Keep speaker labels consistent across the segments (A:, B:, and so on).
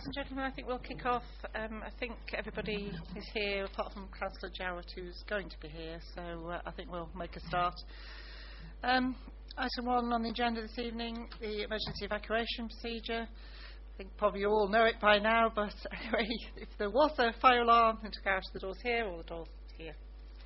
A: Ladies and gentlemen, I think we'll kick off. I think everybody is here apart from Councillor Jarrett, who's going to be here, so I think we'll make a start. Item 1 on the agenda this evening, the emergency evacuation procedure. I think probably you all know it by now, but anyway, if there was a fire alarm, then to go out the doors here or the doors here.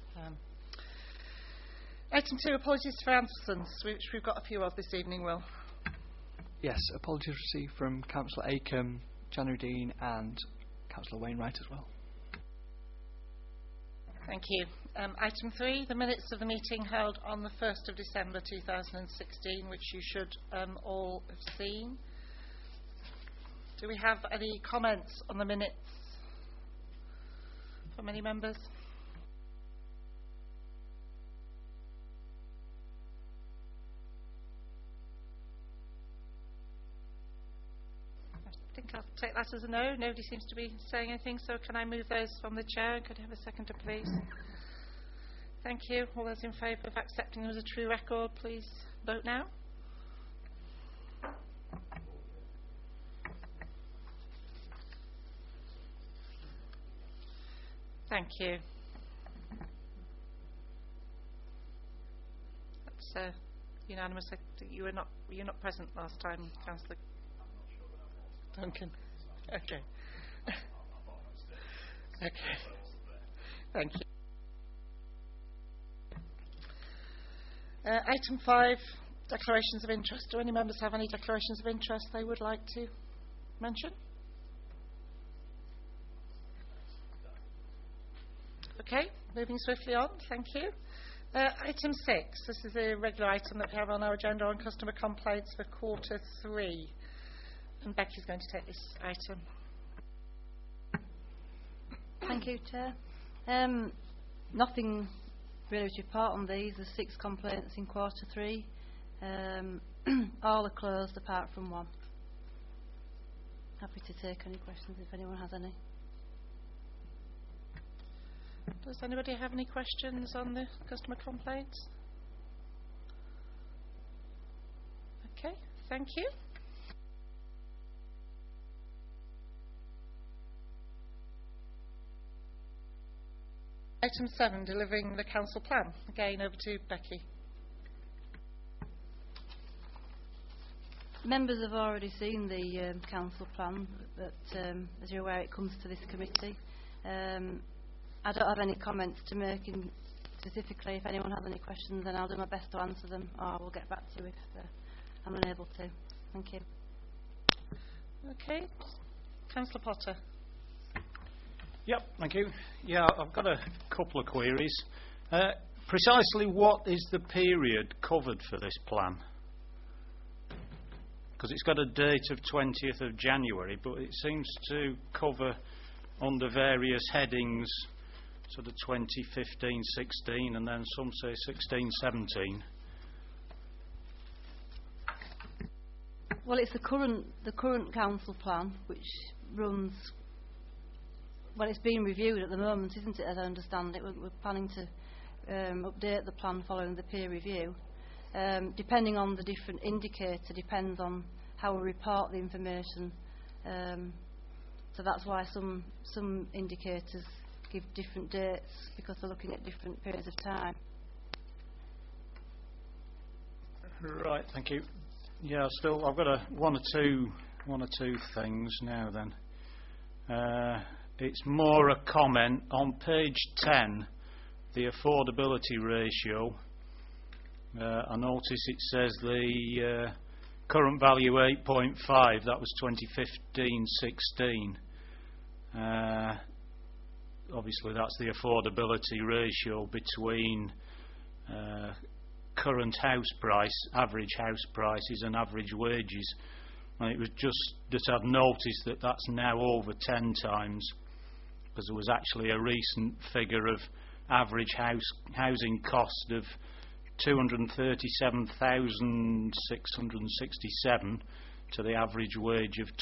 A: Item 2, apologies for absence, which we've got a few of this evening, Will.
B: Yes, apologies received from Councillor Acombe, January Dean and Councillor Wainwright as well.
A: Thank you. Item 3, the minutes of the meeting held on the 1st of December 2016, which you should all have seen. Do we have any comments on the minutes from any members? I think I'll take that as a no. Nobody seems to be saying anything, so can I move those from the chair? Could I have a seconder, please? Thank you. All those in favour of accepting them as a true record, please vote now. Thank you. That's unanimous. You were not present last time, Councillor Duncan. Okay. Okay. Thank you. Item 5, declarations of interest. Do any members have any declarations of interest they would like to mention? Okay, moving swiftly on. Thank you. Item 6. This is a regular item that we have on our agenda on customer complaints for quarter 3. And Becky's going to take this item.
C: Thank you, Chair. Nothing really to report on these. There's 6 complaints in quarter 3. All are closed apart from 1. Happy to take any questions if anyone has any.
A: Does anybody have any questions on the customer complaints? Okay, thank you. Item 7, delivering the council plan. Again, over to Becky.
C: Members have already seen the council plan, but as you're aware, it comes to this committee. I don't have any comments to make specifically. If anyone has any questions, then I'll do my best to answer them, or we'll get back to you if I'm unable to. Thank you.
A: Okay. Councillor Potter.
D: Yep, thank you. Yeah, I've got a couple of queries. Precisely what is the period covered for this plan? Because it's got a date of 20th of January, but it seems to cover under various headings, sort of 2015-16, and then some say 16-17.
C: Well, it's the current council plan, which runs. Well, it's being reviewed at the moment, isn't it, as I understand it? We're planning to update the plan following the peer review. Depending on the different indicator, depends on how we report the information. So that's why some indicators give different dates, because they're looking at different periods of time.
D: Right, thank you. Yeah, still, I've got one or two things now then. It's more a comment. On page 10, the affordability ratio, I notice it says the current value 8.5, that was 2015-16. Obviously that's the affordability ratio between current house price, average house prices and average wages. And it was just that I've noticed that that's now over 10 times, because there was actually a recent figure of average housing cost of 237,667 to the average wage of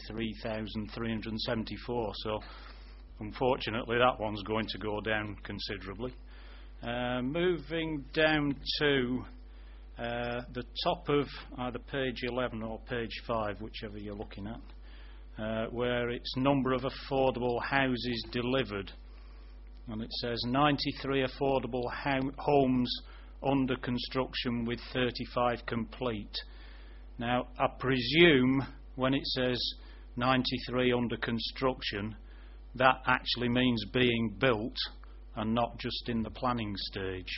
D: 23,374. So unfortunately that one's going to go down considerably. Moving down to the top of either page 11 or page 5, whichever you're looking at. where it's number of affordable houses delivered, and it says 93 affordable homes under construction with 35 complete. Now, I presume when it says 93 under construction, that actually means being built and not just in the planning stage.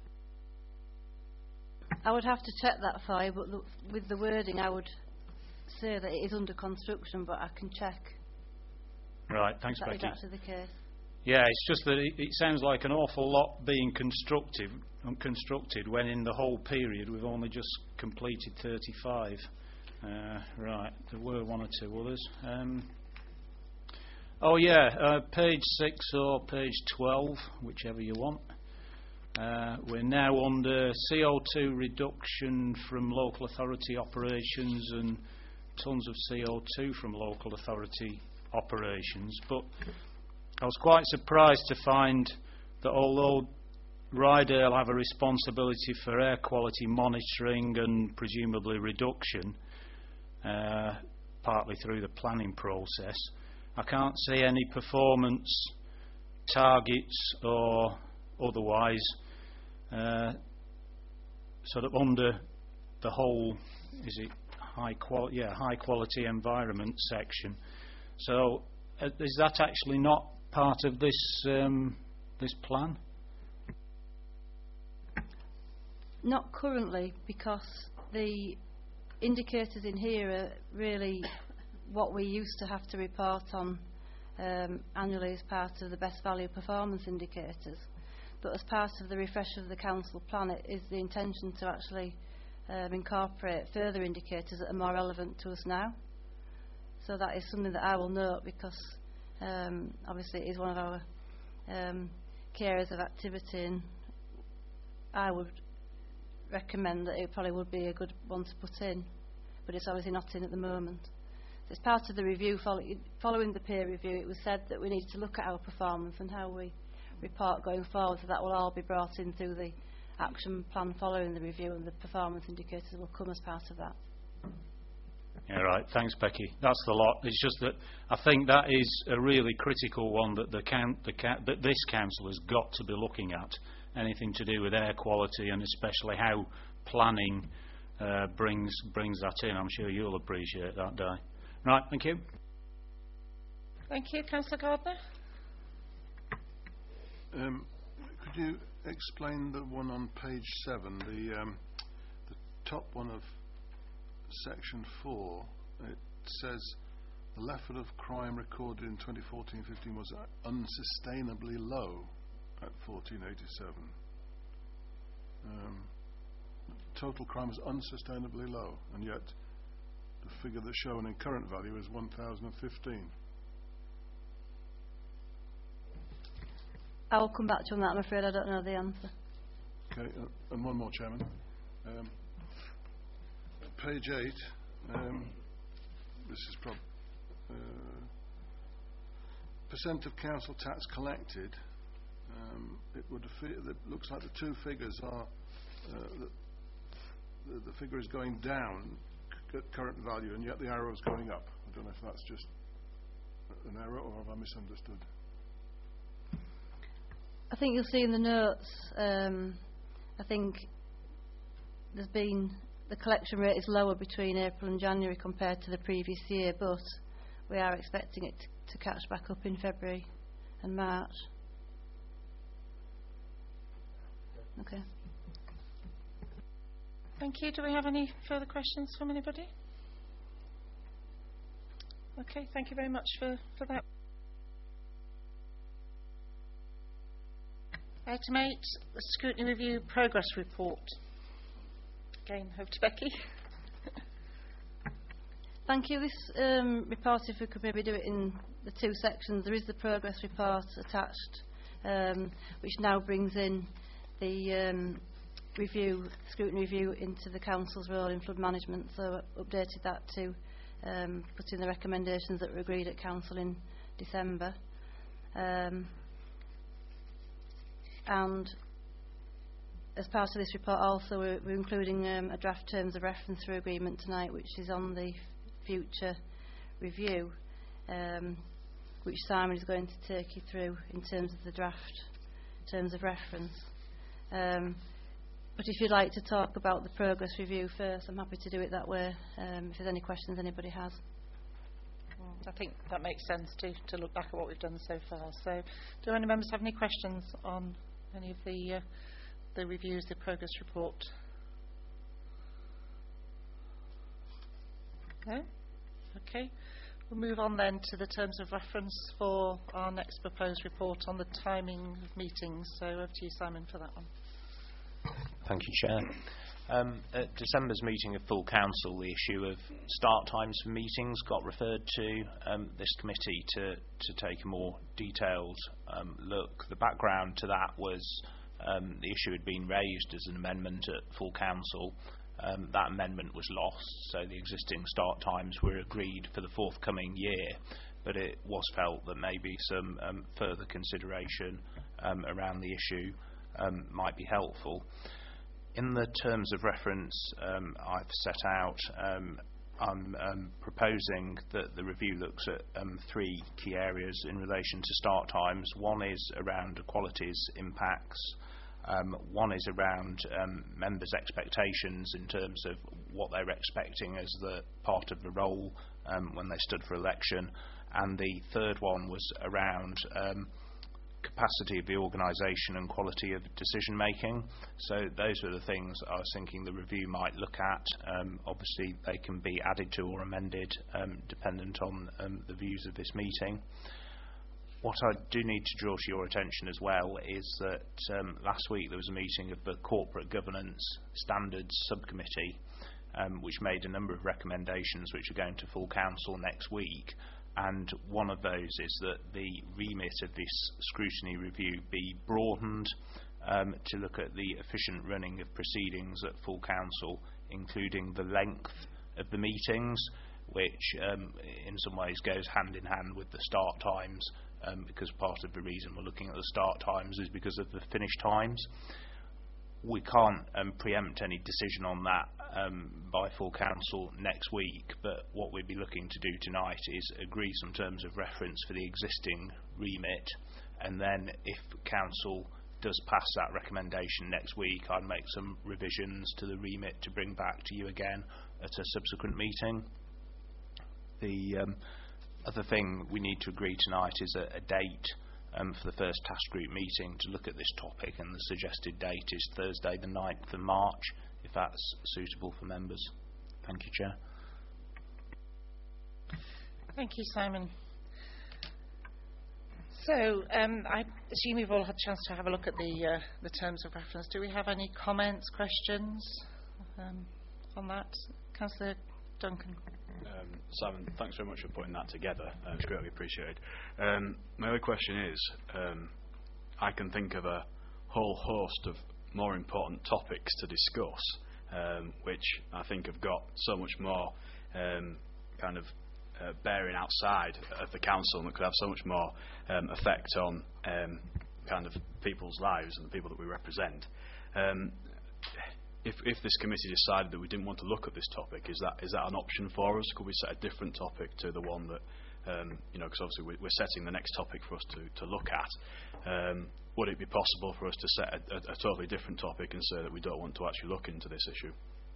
C: I would have to check that for you, but with the wording I would say that it is under construction, but I can check.
D: Right, thanks,
C: That is
D: Becky.
C: actually the case.
D: Yeah, it's just that it sounds like an awful lot being constructed when in the whole period we've only just completed 35. Right, there were one or two others. Page 6 or page 12, whichever you want. We're now under CO2 reduction from local authority operations and tonnes of CO2 from local authority operations. But I was quite surprised to find that although Rydale have a responsibility for air quality monitoring and presumably reduction, partly through the planning process, I can't see any performance targets or otherwise sort of under the whole, is it high quality environment section. So is that actually not part of this this plan?
C: Not currently, because the indicators in here are really what we used to have to report on annually as part of the best value performance indicators. But as part of the refresh of the council plan, it is the intention to actually incorporate further indicators that are more relevant to us now. So that is something that I will note, because obviously it is one of our key areas of activity, and I would recommend that it probably would be a good one to put in, but it's obviously not in at the moment. So it's part of the review. Following the peer review, it was said that we need to look at our performance and how we report going forward, so that will all be brought in through the action plan following the review, and the performance indicators will come as part of that.
D: Yeah, right. Thanks, Becky. That's the lot. It's just that I think that is a really critical one that that this council has got to be looking at. Anything to do with air quality, and especially how planning brings that in. I'm sure you'll appreciate that, Di. Right. Thank you.
A: Thank you, Councillor Gardner.
E: Could you explain the one on page 7, the top one of section 4? It says the level of crime recorded in 2014-15 was unsustainably low at 1487. Total crime was unsustainably low, and yet the figure that's shown in current value is 1015.
C: I will come back to you on that. I'm afraid I don't know the answer.
E: Okay, and one more, Chairman. Page 8. This is percent of council tax collected. It looks like the two figures are the figure is going down at current value, and yet the arrow is going up. I don't know if that's just an error, or have I misunderstood?
C: I think you'll see in the notes, I think there's been, the collection rate is lower between April and January compared to the previous year, but we are expecting it to catch back up in February and March. Okay.
A: Thank you. Do we have any further questions from anybody? Okay, thank you very much for that. Item 8, the Scrutiny Review Progress Report. Again, over to Becky.
C: Thank you. This report, if we could maybe do it in the two sections. There is the progress report attached, which now brings in the scrutiny review into the council's role in flood management. So updated that to put in the recommendations that were agreed at council in December. And as part of this report also we're including a draft terms of reference for agreement tonight, which is on the future review. which Simon is going to take you through in terms of the draft terms of reference. But if you'd like to talk about the progress review first, I'm happy to do it that way, if there's any questions anybody has.
A: I think that makes sense to look back at what we've done so far. So, do any members have any questions on any of the reviews, the progress report? No? Okay. We'll move on then to the terms of reference for our next proposed report on the timing of meetings. So over to you, Simon, for that one.
F: Thank you, Chair. At December's meeting of full council, the issue of start times for meetings got referred to this committee to take a more detailed look. The background to that was the issue had been raised as an amendment at full council. That amendment was lost, so the existing start times were agreed for the forthcoming year, but it was felt that maybe some further consideration around the issue might be helpful. In the terms of reference I've set out, I'm proposing that the review looks at three key areas in relation to start times. One is around equalities impacts. One is around members' expectations in terms of what they're expecting as the part of the role when they stood for election. And the third one was around capacity of the organisation and quality of decision making. So those were the things I was thinking the review might look at. Obviously they can be added to or amended dependent on the views of this meeting. What I do need to draw to your attention as well is that last week there was a meeting of the Corporate Governance Standards Subcommittee which made a number of recommendations which are going to full council next week. And one of those is that the remit of this scrutiny review be broadened to look at the efficient running of proceedings at full council, including the length of the meetings, which in some ways goes hand in hand with the start times, because part of the reason we're looking at the start times is because of the finish times. We can't preempt any decision on that by full council next week, but what we'd be looking to do tonight is agree some terms of reference for the existing remit, and then if council does pass that recommendation next week, I'd make some revisions to the remit to bring back to you again at a subsequent meeting. The other thing we need to agree tonight is a date for the first task group meeting to look at this topic, and the suggested date is Thursday the 9th of March, if that's suitable for members. Thank you, Chair.
A: Thank you, Simon. So I assume you've all had a chance to have a look at the terms of reference. Do we have any comments, questions on that? Councillor Duncan.
G: Simon, thanks very much for putting that together. It's greatly appreciated. My other question is, I can think of a whole host of more important topics to discuss, which I think have got so much more kind of bearing outside of the council, and that could have so much more effect on kind of people's lives and the people that we represent. If this committee decided that we didn't want to look at this topic, is that an option for us? Could we set a different topic to the one that, because obviously we're setting the next topic for us to look at. Would it be possible for us to set a totally different topic and say that we don't want to actually look into this issue?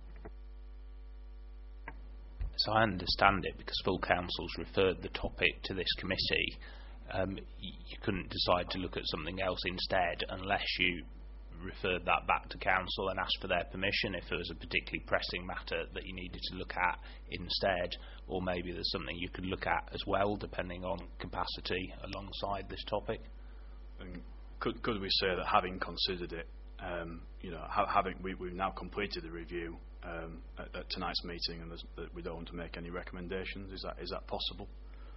F: So I understand it, because full council's referred the topic to this committee. You couldn't decide to look at something else instead unless you referred that back to council and asked for their permission if there was a particularly pressing matter that you needed to look at instead, or maybe there's something you could look at as well depending on capacity alongside this topic.
G: And could we say that having considered it, we've now completed the review at tonight's meeting, and that we don't want to make any recommendations? Is that possible?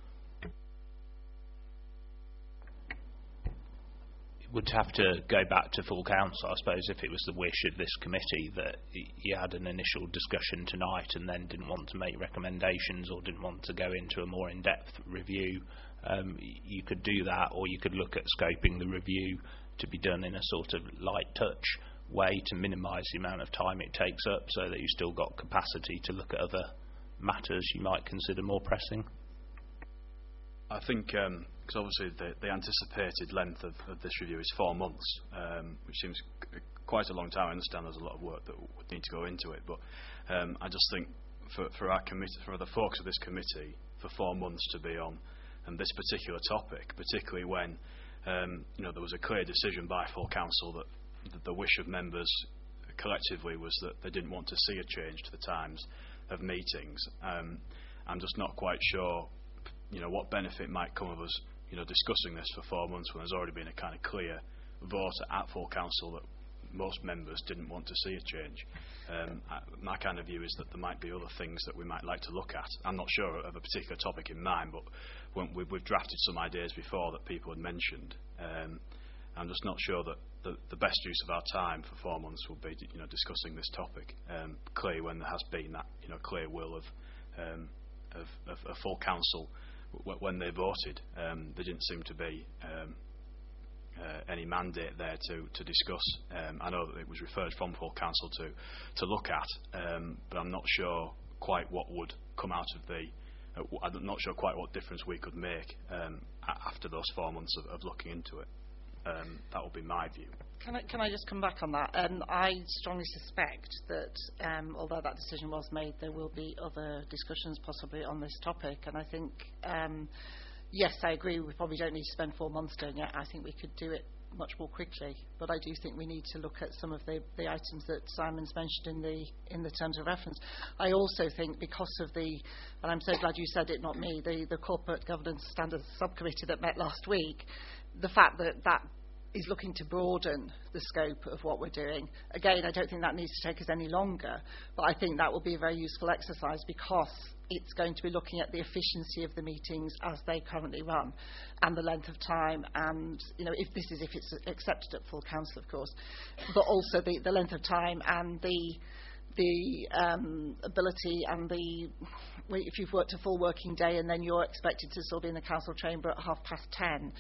F: Would have to go back to full council, I suppose, if it was the wish of this committee that you had an initial discussion tonight and then didn't want to make recommendations or didn't want to go into a more in-depth review. You could do that, or you could look at scoping the review to be done in a sort of light touch way to minimise the amount of time it takes up, so that you've still got capacity to look at other matters you might consider more pressing.
G: I think, because obviously the anticipated length of this review is 4 months, which seems quite a long time. I understand there's a lot of work that would need to go into it, but I just think for our committee, for the focus of this committee, for 4 months to be on this particular topic, particularly when there was a clear decision by full council that the wish of members collectively was that they didn't want to see a change to the times of meetings. I'm just not quite sure, what benefit might come of us, discussing this for 4 months when there's already been a kind of clear vote at full council that most members didn't want to see a change. My kind of view is that there might be other things that we might like to look at. I'm not sure of a particular topic in mind, but when we've drafted some ideas before that people had mentioned. I'm just not sure that the best use of our time for 4 months will be, discussing this topic. Clearly, when there has been that, clear will of a full council when they voted, there didn't seem to be any mandate there to discuss. I know that it was referred from full council to look at, but I'm not sure quite what would come out of I'm not sure quite what difference we could make after those 4 months of looking into it. That will be my view.
A: Can I just come back on that? I strongly suspect that although that decision was made, there will be other discussions possibly on this topic, and I think yes, I agree, we probably don't need to spend 4 months doing it. I think we could do it much more quickly, but I do think we need to look at some of the items that Simon's mentioned in the terms of reference. I also think because of and I'm so glad you said it, not me, the Corporate Governance Standards Subcommittee that met last week, the fact that is looking to broaden the scope of what we're doing. Again, I don't think that needs to take us any longer, but I think that will be a very useful exercise because it's going to be looking at the efficiency of the meetings as they currently run and the length of time and, if it's accepted at full council, of course, but also the length of time and the ability and if you've worked a full working day and then you're expected to still be in the council chamber at 10:30,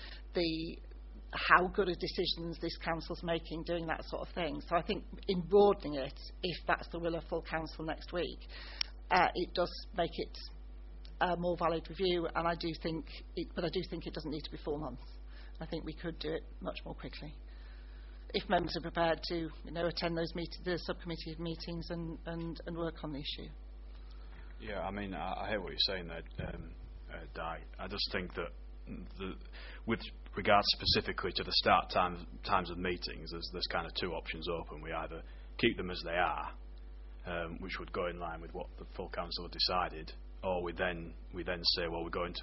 A: how good are decisions this council's making doing that sort of thing. So I think in broadening it, if that's the will of full council next week, it does make it a more valid review, and I do think it doesn't need to be 4 months. I think we could do it much more quickly if members are prepared to attend the subcommittee meetings and work on the issue.
G: Yeah, I mean, I hear what you're saying there, Di. I just think that with regards specifically to the start times of meetings, there's kind of two options open. We either keep them as they are, which would go in line with what the full council had decided, or we then say, well, we're going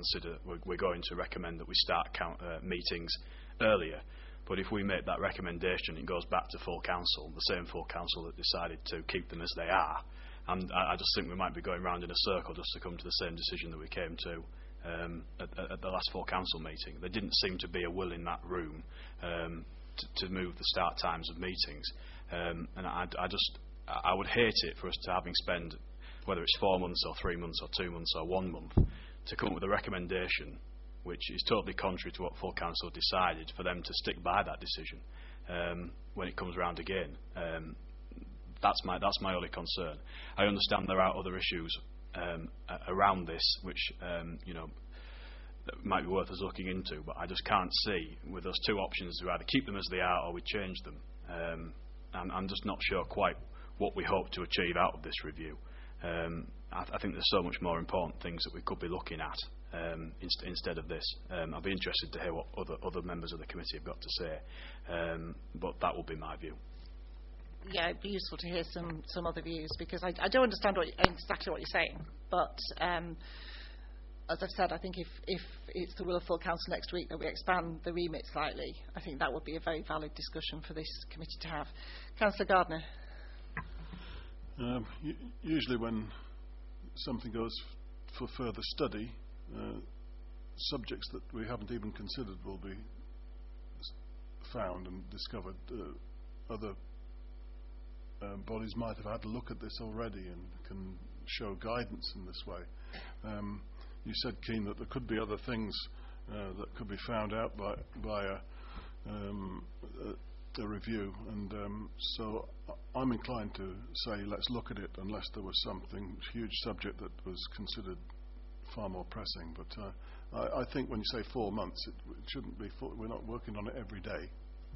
G: to recommend that we start meetings earlier. But if we make that recommendation, it goes back to full council, the same full council that decided to keep them as they are. And I just think we might be going round in a circle just to come to the same decision that we came to at the last full council meeting. There didn't seem to be a will in that room to move the start times of meetings. And I would hate it for us to having spent, whether it's 4 months or 3 months or 2 months or 1 month, to come up with a recommendation which is totally contrary to what full council decided, for them to stick by that decision when it comes round again. That's my only concern. I understand there are other issues around this which that might be worth us looking into, but I just can't see with those two options to either keep them as they are or we change them. I'm just not sure quite what we hope to achieve out of this review. I think there's so much more important things that we could be looking at instead of this. I'll be interested to hear what other members of the committee have got to say, but that will be my view.
A: Yeah, it'd be useful to hear some other views, because I do understand exactly what you're saying, but as I've said, I think if it's the will of full council next week that we expand the remit slightly, I think that would be a very valid discussion for this committee to have. Councillor Gardner.
E: Usually when something goes for further study, subjects that we haven't even considered will be found and discovered. Other bodies might have had a look at this already and can show guidance in this way. You said, Keane, that there could be other things that could be found out by a review, and so I'm inclined to say let's look at it, unless there was something huge subject that was considered far more pressing. But I think when you say 4 months, it shouldn't be. We're not working on it every day.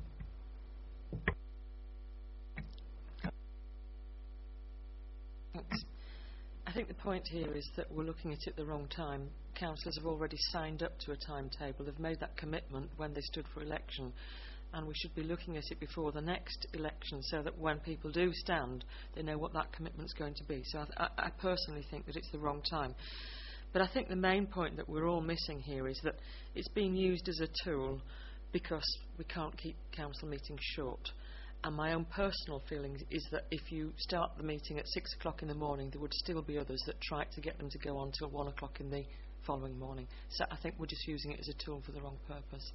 H: I think the point here is that we're looking at it the wrong time. Councillors have already signed up to a timetable. They've made that commitment when they stood for election, and we should be looking at it before the next election so that when people do stand, they know what that commitment's going to be. So I personally think that it's the wrong time. But I think the main point that we're all missing here is that it's being used as a tool because we can't keep council meetings short. And my own personal feeling is that if you start the meeting at 6 o'clock in the morning, there would still be others that try to get them to go on till 1 o'clock in the following morning. So I think we're just using it as a tool for the wrong purpose.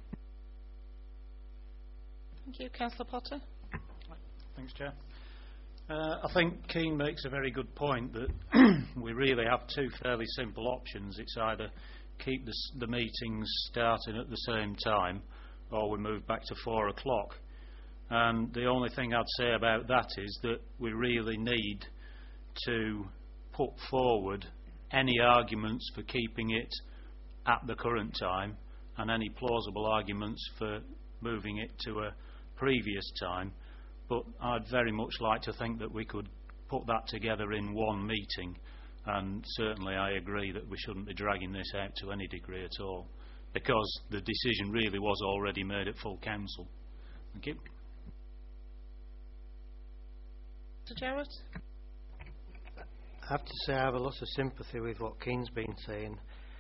A: Thank you. Councillor Potter?
D: Thanks, Chair. I think Keane makes a very good point that we really have two fairly simple options. It's either keep the meetings starting at the same time, or we move back to 4 o'clock. And the only thing I'd say about that is that we really need to put forward any arguments for keeping it at the current time and any plausible arguments for moving it to a previous time. But I'd very much like to think that we could put that together in one meeting, and certainly I agree that we shouldn't be dragging this out to any degree at all, because the decision really was already made at full council. Thank you.
A: Mr. Jarrett?
I: I have to say I have a lot of sympathy with what Keane's been saying.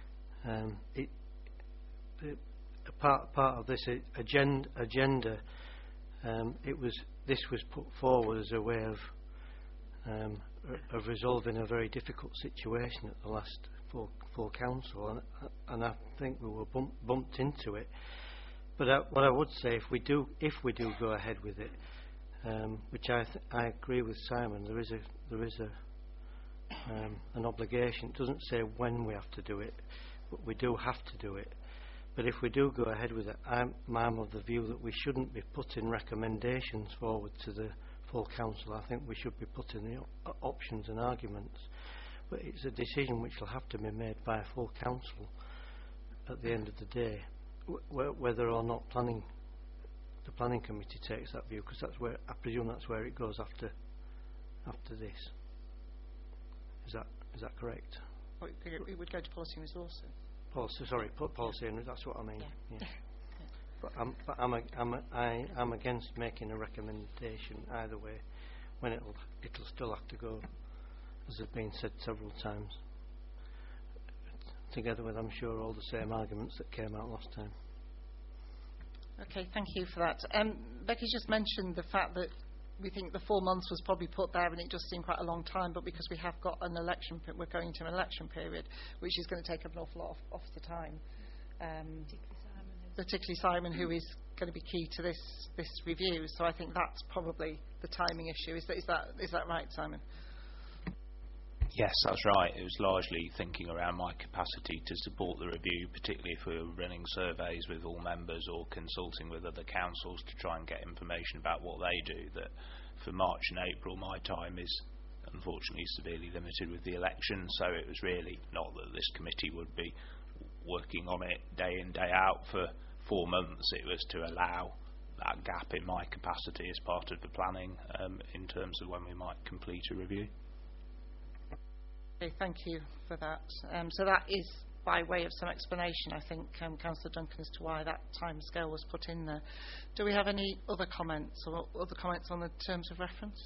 I: A part of this agenda, this was put forward as a way of resolving a very difficult situation at the last full council, and I think we were bumped into it. But what I would say, if we do go ahead with it, which I agree with Simon, there is an obligation. It doesn't say when we have to do it, but we do have to do it. But if we do go ahead with it, I'm of the view that we shouldn't be putting recommendations forward to the full council. I think we should be putting the options and arguments. But it's a decision which will have to be made by a full council at the end of the day, whether or not the planning committee takes that view, because I presume that's where it goes after this. Is that correct?
A: Well, it would go to policy and resources.
I: Policy, and that's what I mean.
A: Yeah.
I: Yeah. But I'm against making a recommendation either way, when it'll still have to go, as has been said several times, together with, I'm sure, all the same arguments that came out last time.
A: Okay, thank you for that. Becky just mentioned the fact that we think the 4 months was probably put there and it just seemed quite a long time, but because we have got an election, we're going to an election period, which is going to take up an awful lot of the time. Particularly Simon, who is going to be key to this review. So I think that's probably the timing issue. Is that right, Simon?
F: Yes, that's right. It was largely thinking around my capacity to support the review, particularly if we were running surveys with all members or consulting with other councils to try and get information about what they do. That for March and April my time is unfortunately severely limited with the election, so it was really not that this committee would be working on it day in, day out for 4 months. It was to allow that gap in my capacity as part of the planning in terms of when we might complete a review.
A: Okay, thank you for that. So that is by way of some explanation, I think, Councillor Duncan, as to why that timescale was put in there. Do we have any other comments or other comments on the terms of reference?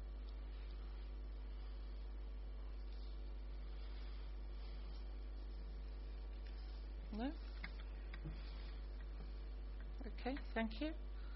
A: No? Okay, thank you.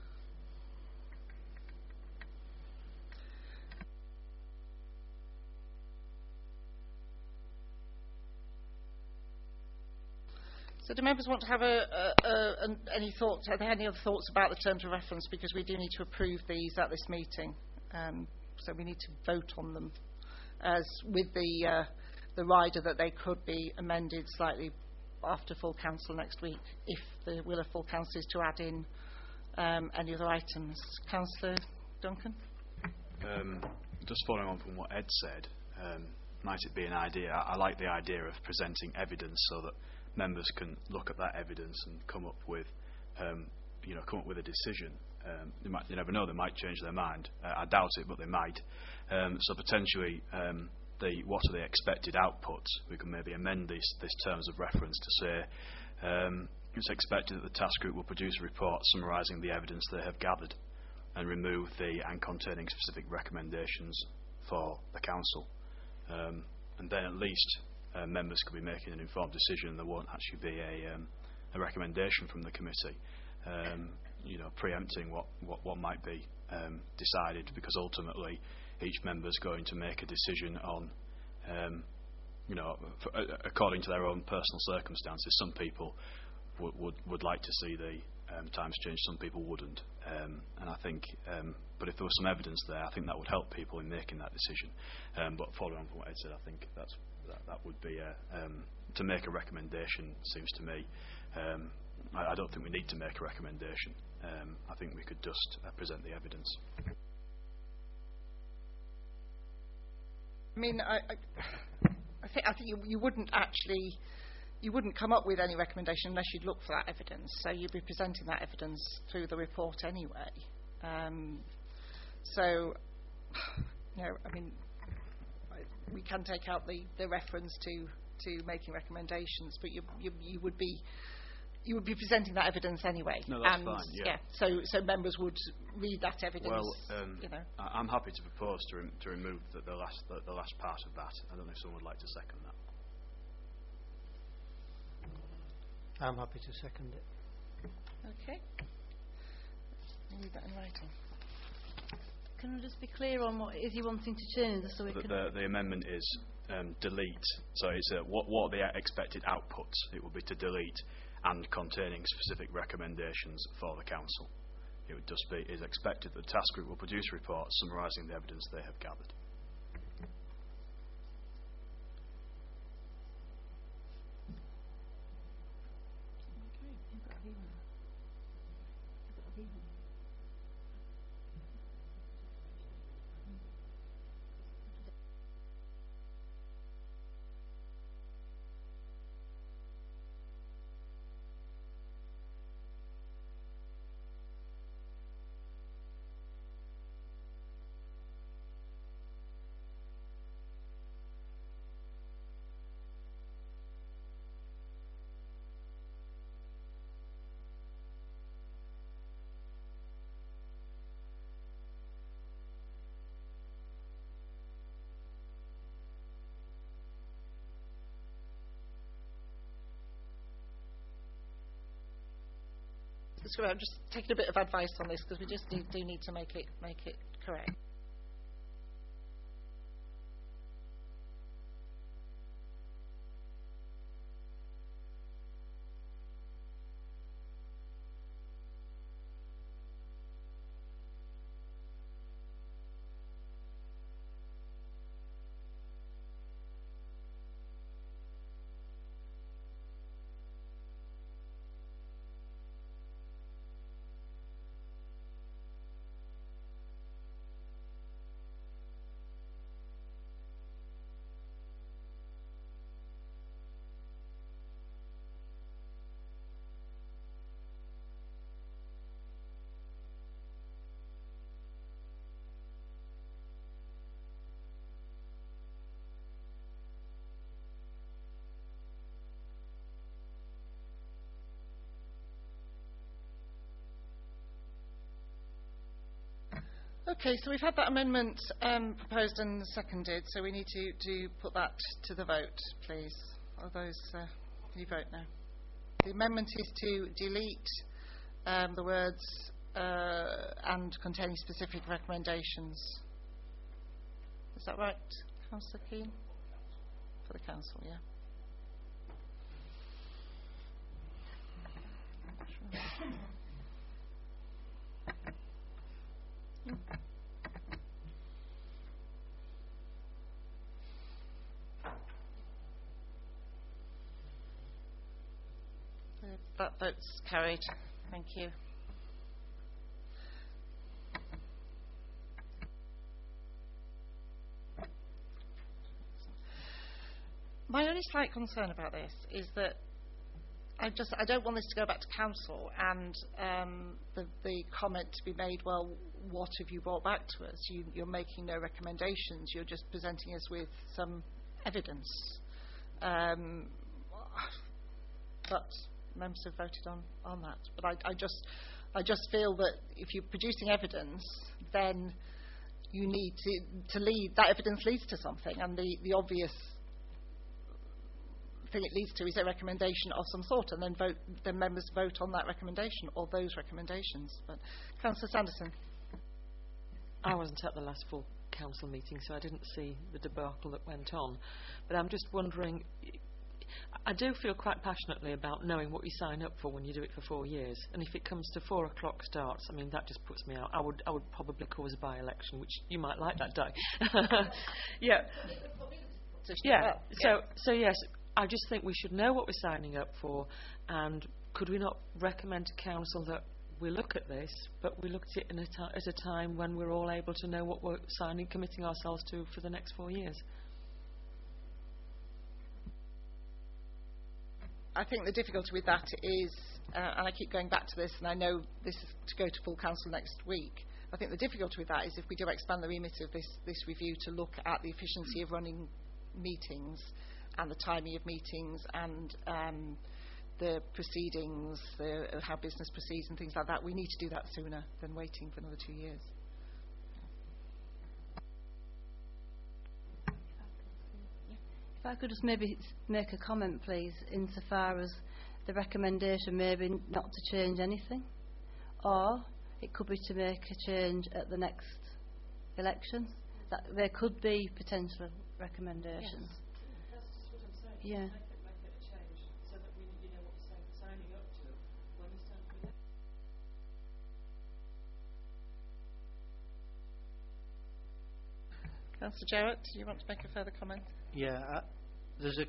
A: So do members want to have any thoughts? Are there any other thoughts about the terms of reference? Because we do need to approve these at this meeting, so we need to vote on them, as with the rider that they could be amended slightly after full council next week, if the will of full council is to add in any other items. Councillor Duncan?
G: Just following on from what Ed said, might it be an idea? I like the idea of presenting evidence so that members can look at that evidence and come up with a decision. You never know, they might change their mind. I doubt it, but they might. So potentially, what are the expected outputs? We can maybe amend this terms of reference to say it's expected that the task group will produce a report summarising the evidence they have gathered and remove the and containing specific recommendations for the council. And then at least members could be making an informed decision. There won't actually be a recommendation from the committee, preempting what might be decided, because ultimately each member is going to make a decision on, according to their own personal circumstances. Some people would like to see the times change, some people wouldn't. And I think, but if there was some evidence there, I think that would help people in making that decision. But following on from what Ed said, I think that would be to make a recommendation. Seems to me, I don't think we need to make a recommendation. I think we could just present the evidence.
A: I mean, I think you wouldn't actually. You wouldn't come up with any recommendation unless you'd look for that evidence. So you'd be presenting that evidence through the report anyway. We can take out the reference to making recommendations, but you would be presenting that evidence anyway.
G: No, that's fine. Yeah.
A: So members would read that evidence.
G: Well, I'm happy to propose to remove the last part of that. I don't know if someone would like to second that.
I: I'm happy to second it.
A: Okay. I'll leave that in writing.
C: Can I just be clear on what it is you're wanting to change, so we can...
G: The amendment is delete. So it's what are the expected outputs? It would be to delete and containing specific recommendations for the council. It would just be, is expected that the task group will produce a report summarising the evidence they have gathered.
A: I'm just taking a bit of advice on this because we just do need to make it correct. Okay, so we've had that amendment proposed and seconded, so we need to put that to the vote, please. All those, can you vote now? The amendment is to delete the words and containing specific recommendations. Is that right, Councillor Keane? For the council, yeah. That vote's carried. Thank you. My only slight concern about this is that I don't want this to go back to council and the comment to be made, well, what have you brought back to us? You're making no recommendations. You're just presenting us with some evidence. But members have voted on that. But I just feel that if you're producing evidence, then you need to lead. That evidence leads to something, and the obvious thing it leads to is a recommendation of some sort, and then members vote on that recommendation or those recommendations. But Councillor Sanderson.
H: I wasn't at the last full council meeting, so I didn't see the debacle that went on. But I'm just wondering, I do feel quite passionately about knowing what you sign up for when you do it for 4 years. And if it comes to 4 o'clock starts, I mean, that just puts me out. I would probably cause a by-election, which you might like that day. Yeah. Yeah. So yes, I just think we should know what we're signing up for, and could we not recommend to council that we look at this, but we look at it at a time when we're all able to know what we're committing ourselves to for the next 4 years?
A: I think the difficulty with that is, and I keep going back to this, and I know this is to go to full council next week, I think the difficulty with that is if we do expand the remit of this review to look at the efficiency of running meetings and the timing of meetings and the proceedings, how business proceeds and things like that, we need to do that sooner than waiting for another 2 years.
C: If I could just maybe make a comment, please, insofar as the recommendation maybe not to change anything, or it could be to make a change at the next elections. That there could be potential recommendations.
H: Yes. That's just what I'm saying.
C: Yeah.
H: Make it a change so that you know what you're signing up to when you stand for the
A: Councillor Jarrett, do you want to make a further comment?
I: Yeah, there's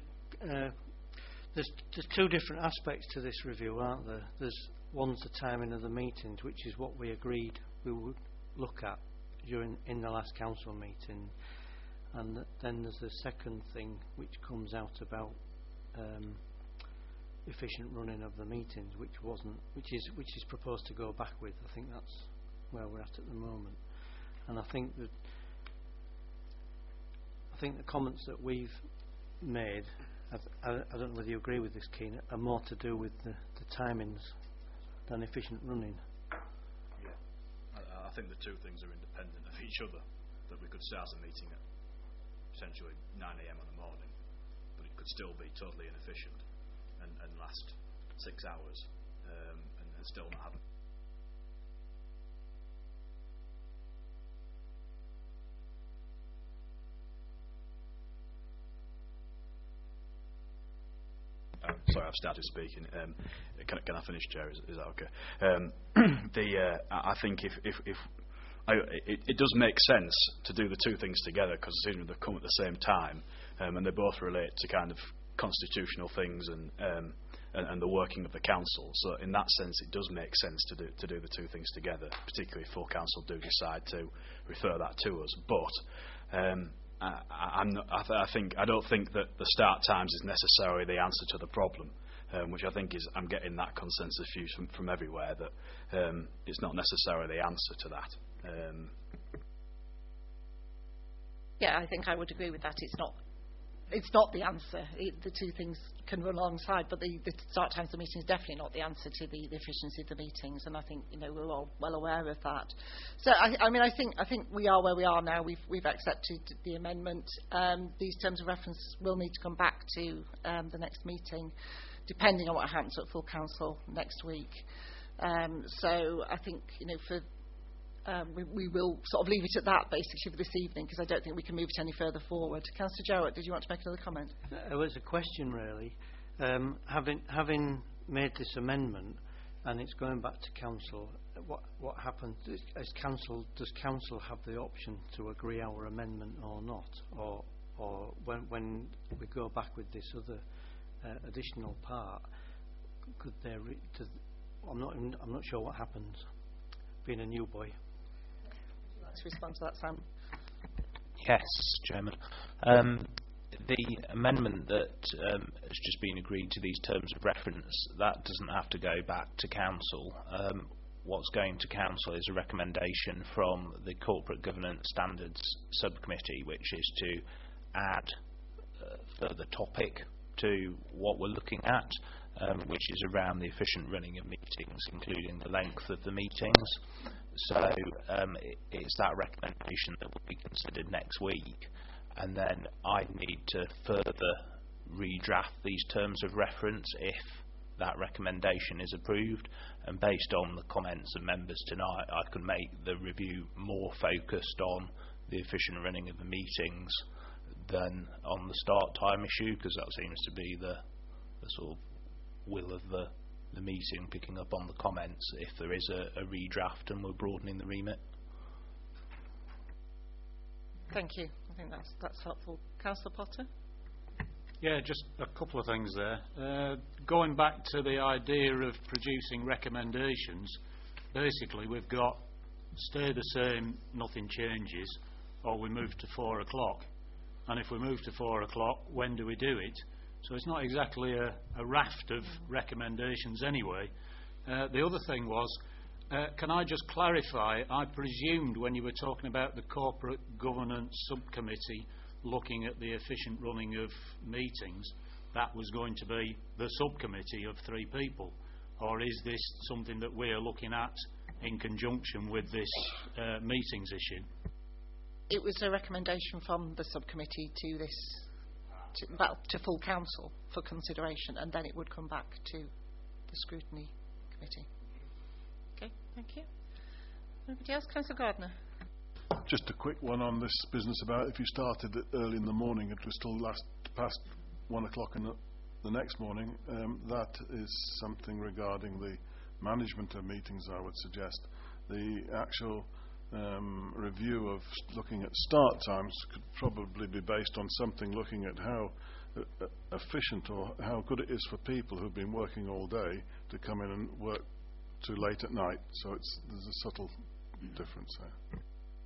I: two different aspects to this review, aren't there? There's one's the timing of the meetings, which is what we agreed we would look at in the last council meeting, and then there's the second thing which comes out about efficient running of the meetings, which is proposed to go back with. I think that's where we're at the moment, and I think the comments that we've made, I don't know whether you agree with this, Keane, are more to do with the timings than efficient running.
G: Yeah, I think the two things are independent of each other. That we could start a meeting at potentially 9 a.m. on the morning, but it could still be totally inefficient and last 6 hours and still not have a sorry, I've started speaking. Can I finish, Chair? Is that okay? I think if it does make sense to do the two things together, because they come at the same time, and they both relate to kind of constitutional things and the working of the council. So in that sense, it does make sense to do the two things together, particularly if full council do decide to refer that to us. But I don't think that the start times is necessarily the answer to the problem, which I think is, I'm getting that consensus view from everywhere that it's not necessarily the answer to that.
A: Yeah, I think I would agree with that. It's not the answer. The two things can run alongside, but the start times of the meeting is definitely not the answer to the efficiency of the meetings, and I think we're all well aware of that. So I think we are where we are now. We've accepted the amendment. These terms of reference will need to come back to the next meeting, depending on what happens at full council next week. So I think we will sort of leave it at that basically for this evening, because I don't think we can move it any further forward. Councillor Jarrett, did you want to make another comment?
I: It was a question really. Having made this amendment and it's going back to council, what happens? Does council have the option to agree our amendment or not, or when we go back with this other additional part, could there? I'm not sure what happens. Being a new boy.
A: To respond to that, Sam.
F: Yes, Chairman. The amendment that has just been agreed to these terms of reference, that doesn't have to go back to Council. What's going to Council is a recommendation from the Corporate Governance Standards Subcommittee, which is to add further topic to what we're looking at, which is around the efficient running of meetings, including the length of the meetings. So it's that recommendation that will be considered next week, and then I need to further redraft these terms of reference if that recommendation is approved, and based on the comments of members tonight, I can make the review more focused on the efficient running of the meetings than on the start time issue, because that seems to be the sort of will of the meeting, picking up on the comments if there is a redraft and we're broadening the remit.
A: Thank you. I think that's helpful. Councillor Potter?
D: Yeah, just a couple of things there. Going back to the idea of producing recommendations, basically we've got stay the same, nothing changes, or we move to 4 o'clock. And if we move to 4 o'clock, when do we do it? So it's not exactly a raft of recommendations anyway. The other thing was, can I just clarify, I presumed when you were talking about the Corporate Governance Subcommittee looking at the efficient running of meetings, that was going to be the subcommittee of 3 people, or is this something that we're looking at in conjunction with this meetings issue?
A: It was a recommendation from the subcommittee to this, to full council for consideration, and then it would come back to the scrutiny committee. Okay, thank you. Anybody else? Councillor Gardner.
E: Just a quick one on this business about if you started it early in the morning, it was still past 1 o'clock in the next morning. That is something regarding the management of meetings, I would suggest. The actual review of looking at start times could probably be based on something looking at how efficient or how good it is for people who've been working all day to come in and work too late at night. So there's a subtle difference there.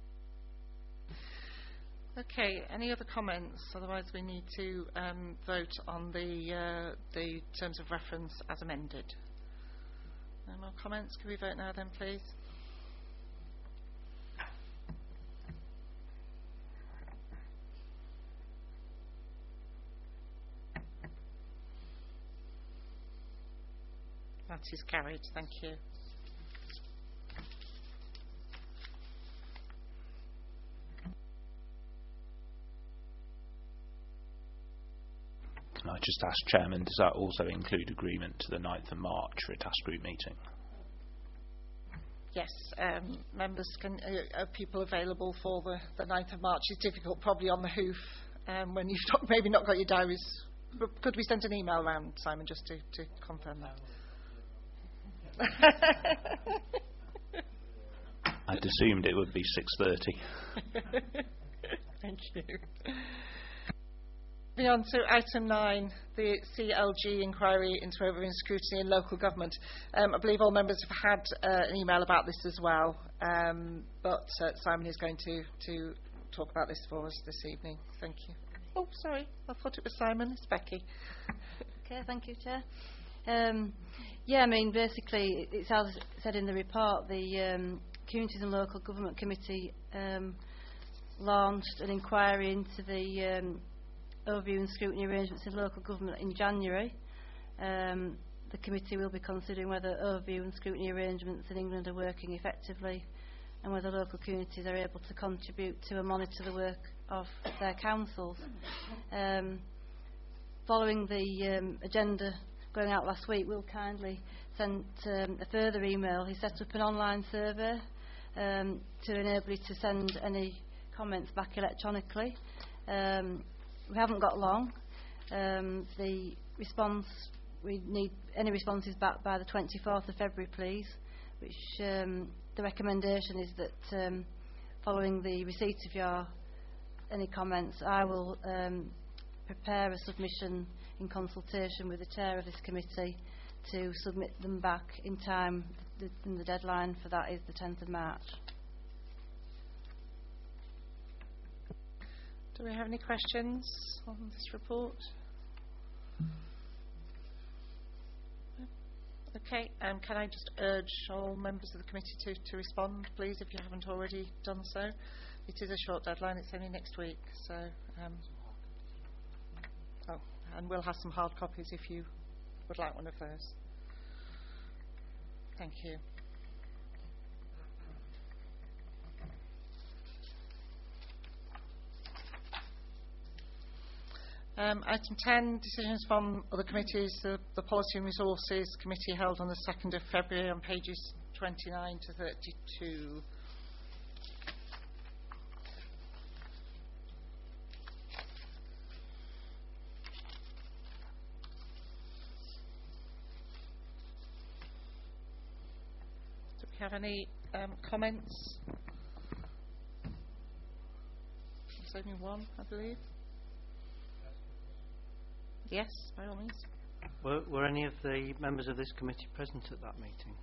A: Okay, any other comments? Otherwise we need to vote on the terms of reference as amended. No more comments? Can we vote now then, please? That is carried. Thank you.
F: Can I just ask, Chairman, does that also include agreement to the 9th of March for a task group meeting?
A: Yes, members can. Are people available for the 9th of March? It's difficult, probably on the hoof, when you've maybe not got your diaries. Could we send an email around, Simon, just to confirm that?
F: I'd assumed it would be 6:30.
A: Thank you. Moving on to item 9, the CLG inquiry into overview and scrutiny in local government. I believe all members have had an email about this as well, but Simon is going to talk about this for us this evening. Thank you. Oh, sorry, I thought it was Simon. It's Becky.
C: Okay, thank you, Chair. Yeah, I mean, basically, it's as said in the report, the Communities and Local Government Committee launched an inquiry into the overview and scrutiny arrangements in local government in January. The committee will be considering whether overview and scrutiny arrangements in England are working effectively and whether local communities are able to contribute to and monitor the work of their councils. Following the agenda going out last week, Will kindly sent a further email. He set up an online survey to enable you to send any comments back electronically. We haven't got long. The response, we need any responses back by the 24th of February, please, which the recommendation is that following the receipt of your any comments, I will prepare a submission in consultation with the chair of this committee to submit them back in time, and the deadline for that is the 10th of March.
A: Do we have any questions on this report? Okay, can I just urge all members of the committee to respond, please, if you haven't already done so. It is a short deadline, it's only next week, so... and we'll have some hard copies if you would like one of those. Thank you. Item 10, decisions from other committees. The Policy and Resources Committee held on the 2nd of February on pages 29 to 32. Do we have any comments? There's only one, I believe. Yes, by all means.
I: Were any of the members of this committee present at that meeting?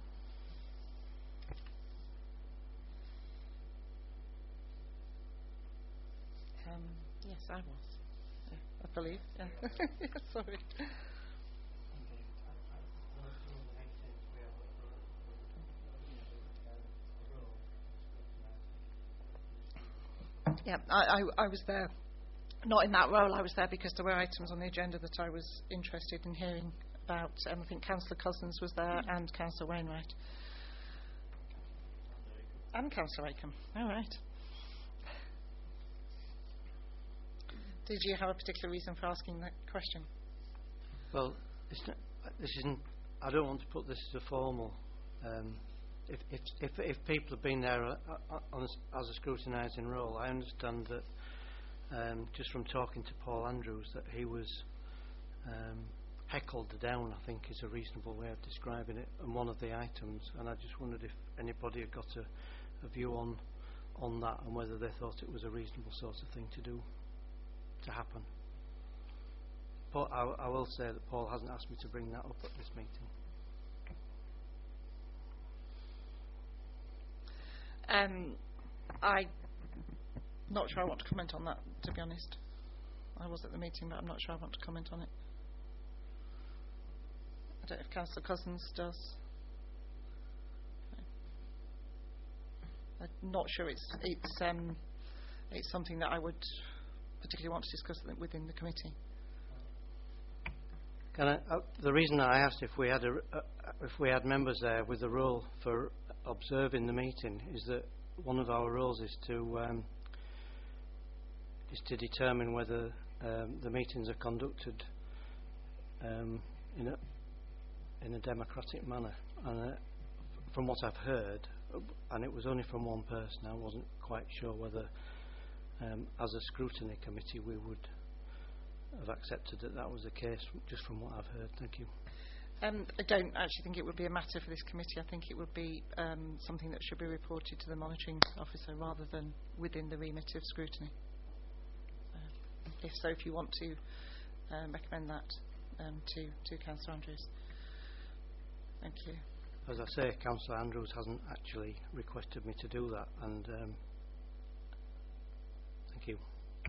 A: Yes, I was. Yeah, I believe. Yeah. Sorry. Yeah, I was there. Not in that role, I was there because there were items on the agenda that I was interested in hearing about. I think Councillor Cousins was there and Councillor Wainwright. And Councillor Acomb. All right. Did you have a particular reason for asking that question?
I: Well, this isn't. I don't want to put this as a formal. If people have been there as a scrutinising role, I understand that. Just from talking to Paul Andrews, that he was heckled down, I think is a reasonable way of describing it, on one of the items, and I just wondered if anybody had got a view on that and whether they thought it was a reasonable sort of thing to happen. But I will say that Paul hasn't asked me to bring that up at this meeting.
A: I'm not sure I want to comment on that, to be honest. I was at the meeting, but I'm not sure I want to comment on it. I don't know if Councillor Cousins does. I'm not sure it's something that I would particularly want to discuss within the committee.
I: The reason I asked if we had members there with a role for observing the meeting is that one of our roles is to determine whether the meetings are conducted in a democratic manner. And from what I've heard, and it was only from one person, I wasn't quite sure whether, as a scrutiny committee, we would have accepted that was the case, just from what I've heard. Thank you.
A: I don't actually think it would be a matter for this committee. I think it would be something that should be reported to the monitoring officer rather than within the remit of scrutiny. If so, if you want to recommend that to Councillor Andrews. Thank you.
I: As I say, Councillor Andrews hasn't actually requested me to do that, and thank you.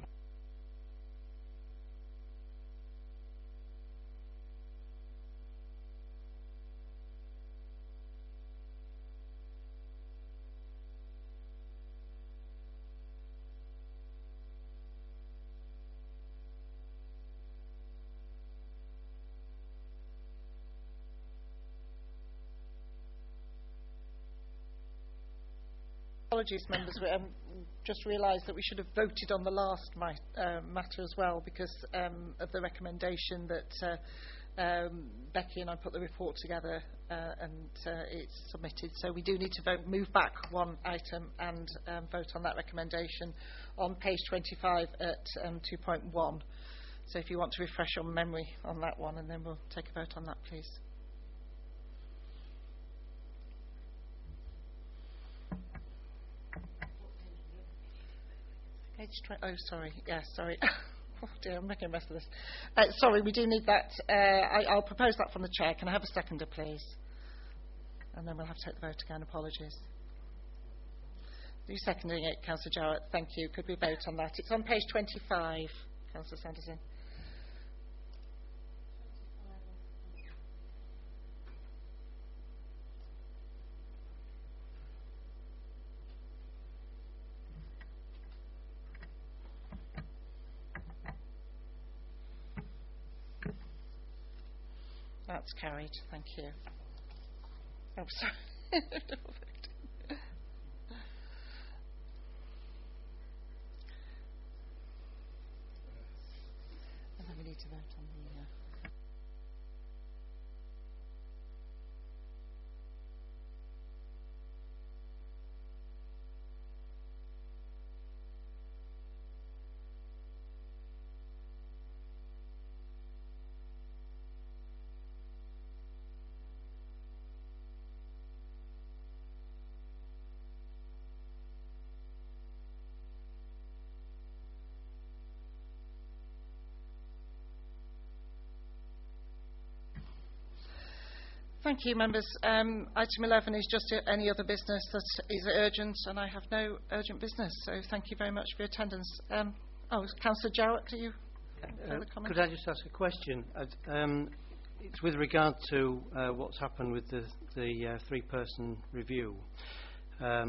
A: Apologies, members. We just realised that we should have voted on the last matter as well because of the recommendation that Becky and I put the report together and it's submitted. So we do need to move back one item and vote on that recommendation on page 25 at 2.1. So if you want to refresh your memory on that one, and then we'll take a vote on that, please. Oh, sorry. Yeah, sorry. Oh dear, I'm making a mess of this. Sorry, we do need that. I'll propose that from the chair. Can I have a seconder, please? And then we'll have to take the vote again. Apologies. You're seconding it, Councillor Jowett. Thank you. Could we vote on that? It's on page 25, Councillor Sanderson. That's carried. Thank you. Oh, sorry. And then we need to vote on the... Thank you, members. Item 11 is just any other business that is urgent, and I have no urgent business, so thank you very much for your attendance. Councillor Jowett, do you have further comment?
I: Could I just ask a question? It's with regard to what's happened with the three-person review. I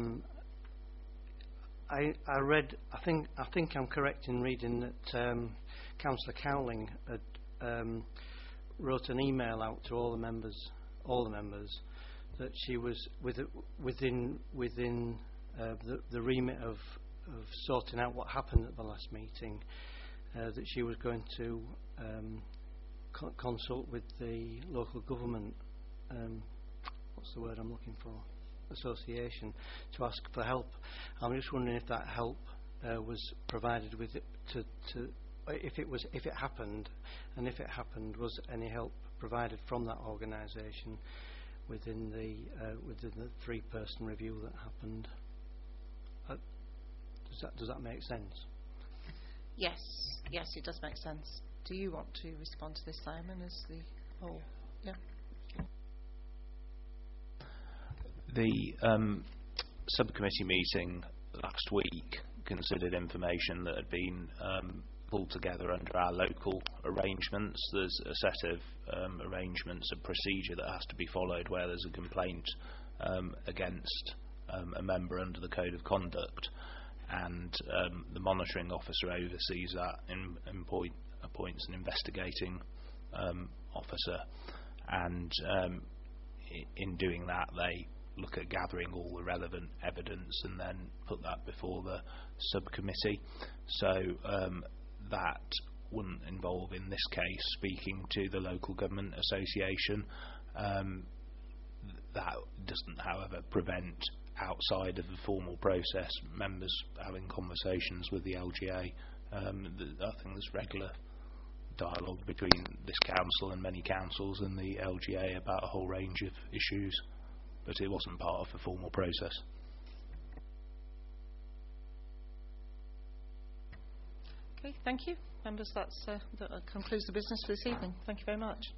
I: read, I think I'm correct in reading that Councillor Cowling had wrote an email out to all the members that she was within the remit of sorting out what happened at the last meeting, that she was going to consult with the local government, what's the word I'm looking for, association, to ask for help. I'm just wondering if that help was provided with it if it happened, and if it happened, was any help provided from that organisation within the three-person review that happened? Does that make sense?
A: Yes, it does make sense. Do you want to respond to this, Simon, as the whole? Yeah.
F: The subcommittee meeting last week considered information that had been pulled together under our local arrangements. There's a set of arrangements, a procedure that has to be followed where there's a complaint against a member under the Code of Conduct, and the monitoring officer oversees that and appoints an investigating officer, and in doing that they look at gathering all the relevant evidence and then put that before the subcommittee. So that wouldn't involve, in this case, speaking to the local government association. That doesn't, however, prevent, outside of the formal process, members having conversations with the LGA. I think there's regular dialogue between this council and many councils and the LGA about a whole range of issues, but it wasn't part of the formal process.
A: Okay, thank you. Members, that concludes the business for this evening. Thank you very much.